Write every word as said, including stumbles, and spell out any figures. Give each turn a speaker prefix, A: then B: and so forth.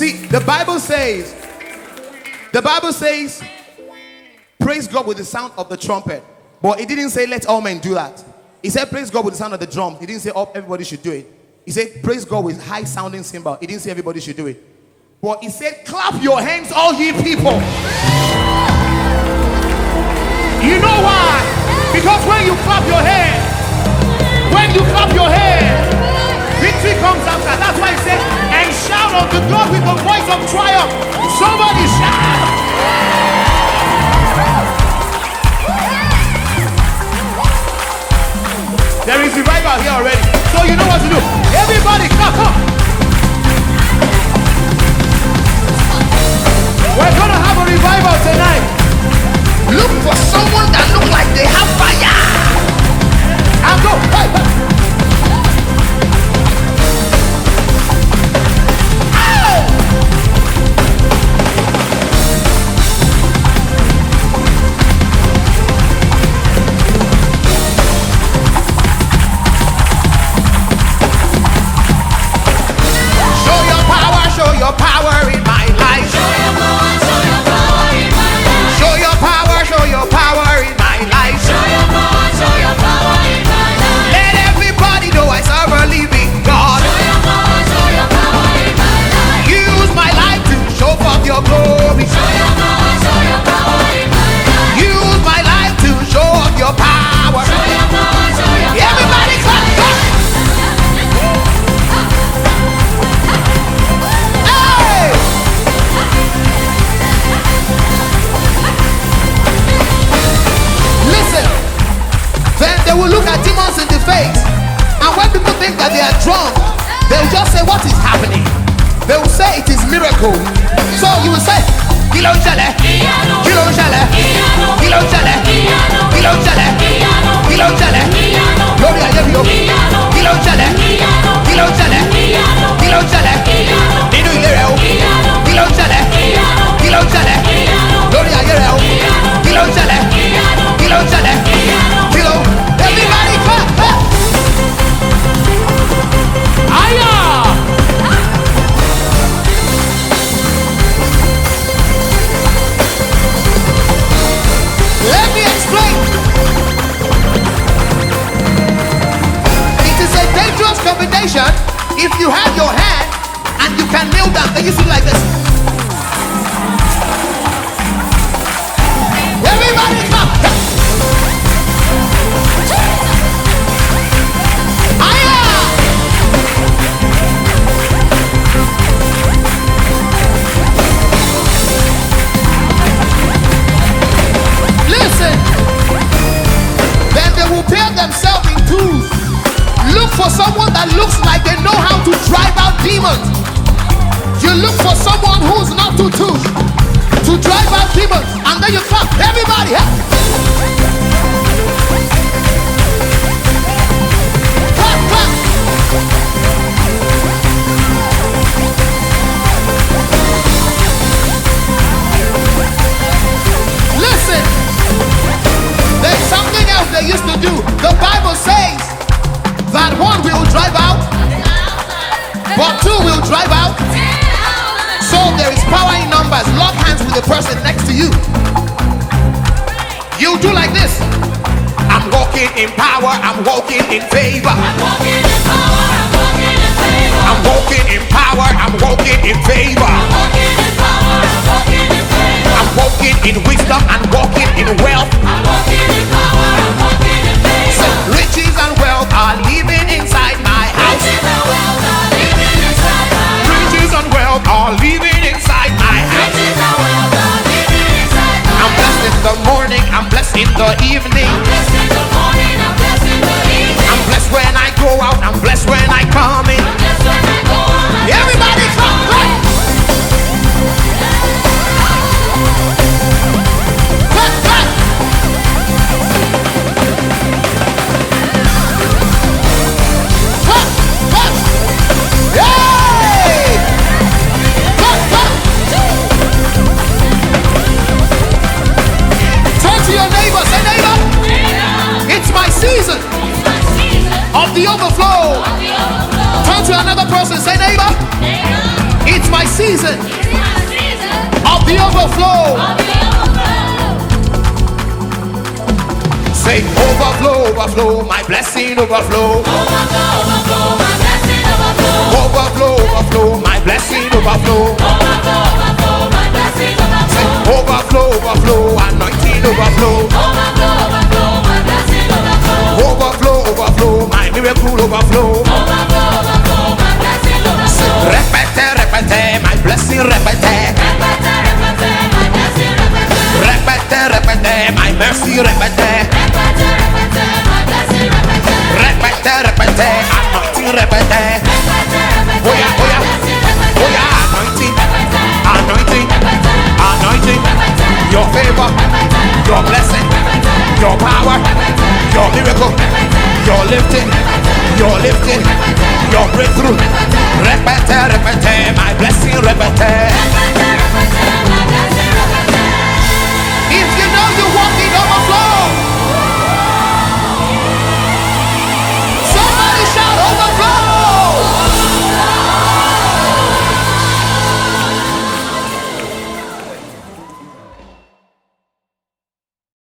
A: see, the Bible says, the Bible says, praise God with the sound of the trumpet. But it didn't say let all men do that. He said praise God with the sound of the drum. He didn't say oh, everybody should do it. He said praise God with high sounding cymbal. He didn't say everybody should do it. But he said clap your hands all ye people. You know why? Because when you clap your hands, when you clap your hands, victory comes after. That's why he said, and shout unto God with the voice of triumph. Somebody shout. There is revival here already. So you know what to do. Everybody clap, come. We're gonna have a revival tonight.
B: Look for someone that look like they have fire.
A: And go. Hey, hey.
B: Your power in my life. Show your power, show your power in my life. Show your power, show your power in my life. Show your power, show your power in my life. Let everybody know I serve a living God. Show your power, show your power in my life. Use my life to show forth your glory. Show your power, show your power in my life. Use my life to show off your power. Show your power, show your power. Everybody clap, clap. Then they will look at demons in the face, and when people think that they are drunk, they will just say, what is happening? They will say it is miracle. So you will say, Kilo jale, Kilo jale, Kilo jale, Kilo jale, Kilo jale, Glory I give you, Kilo jale, Kilo jale, Kilo jale, Ninu ilere o, Kilo jale, Kilo jale, Glory I give you, Kilo jale, Kilo jale, Kilo. Everybody clap, clap. Aya. Let me explain. It is a dangerous combination if you have your hand and you can kneel down. Then you feel like this. Everybody clap. Listen. Then they will pair themselves in twos. Look for someone that looks like they know how to drive out demons. You look for someone who's not too too to drive out demons, and then you clap. Everybody, huh? Clap, clap. Listen, there's something else they used to do. The Bible says that one will drive out, but two will drive out. So there is power in numbers. Lock hands with the person next to you. You do like this. I'm walking in power, I'm walking in favor. I'm walking in power, I'm walking in favor. I'm walking in power, I'm walking in favor. I'm walking in power, I'm walking in favor. I'm walking in wisdom and walking in wealth. I'm walking in power, I'm walking in favor. So riches and wealth are living inside my house. Riches and wealth are living inside my house. Riches and wealth are living inside my house. Riches and wealth are living inside my house. I'm blessed in the morning, I'm blessed in the evening. I'm blessed in the morning, I'm blessed in the evening. I'm blessed when I go out, I'm blessed when I come in. I'm blessed when I go out. Everybody clap, clap. Clap, clap. Clap, clap. Yay! Clap, clap. Turn to your neighbor, say neighbor.
A: season of the overflow. Say overflow, overflow, my blessing overflow. Overflow, overflow, my blessing overflow. Say overflow, overflow, anointing overflow. Overflow, overflow, my miracle overflow. Say repete, repete, my blessing repete. Repete, repete, my mercy repete. Repete, repete, anointing repete. Oh yeah, oh yeah, oh yeah, anointing, anointing, anointing. Your favor, your blessing, your power, your miracle, your lifting, your lifting, your breakthrough. Repete, repete, my blessing repete.